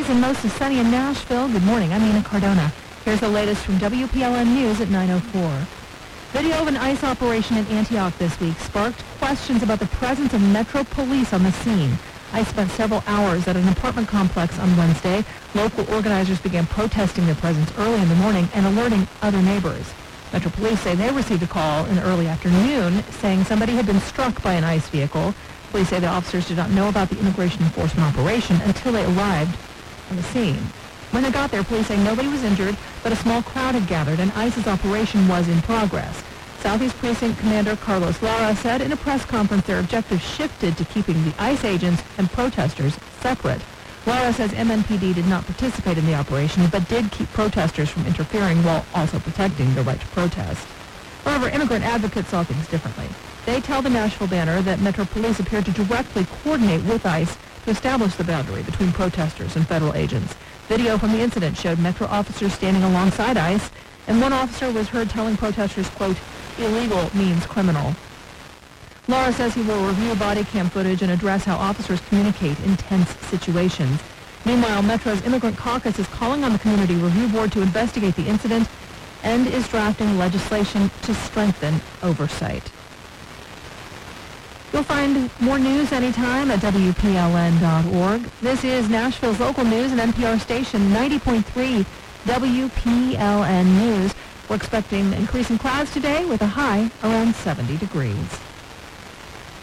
skies and mostly sunny in Nashville. Good morning. I'm Ina Cardona. Here's the latest from WPLN News at 9:04. Video of an ICE operation in Antioch this week sparked questions about the presence of Metro Police on the scene. ICE spent several hours at an apartment complex on Wednesday. Local organizers began protesting their presence early in the morning and alerting other neighbors. Metro Police say they received a call in the early afternoon saying somebody had been struck by an ICE vehicle. Police say the officers did not know about the immigration enforcement operation until they arrived on the scene. When they got there, police say nobody was injured, but a small crowd had gathered and ICE's operation was in progress. Southeast Precinct Commander Carlos Lara said in a press conference their objective shifted to keeping the ICE agents and protesters separate. Lara says MNPD did not participate in the operation, but did keep protesters from interfering while also protecting the right to protest. However, immigrant advocates saw things differently. They tell the Nashville Banner that Metro Police appeared to directly coordinate with ICE to establish the boundary between protesters and federal agents. Video from the incident showed Metro officers standing alongside ICE, and one officer was heard telling protesters, quote, "Illegal means criminal." Lara says he will review body cam footage and address how officers communicate in tense situations. Meanwhile, Metro's Immigrant Caucus is calling on the Community Review Board to investigate the incident and is drafting legislation to strengthen oversight. You'll find more news anytime at WPLN.org. This is Nashville's local news and NPR station 90.3 WPLN News. We're expecting increasing clouds today with a high around 70 degrees.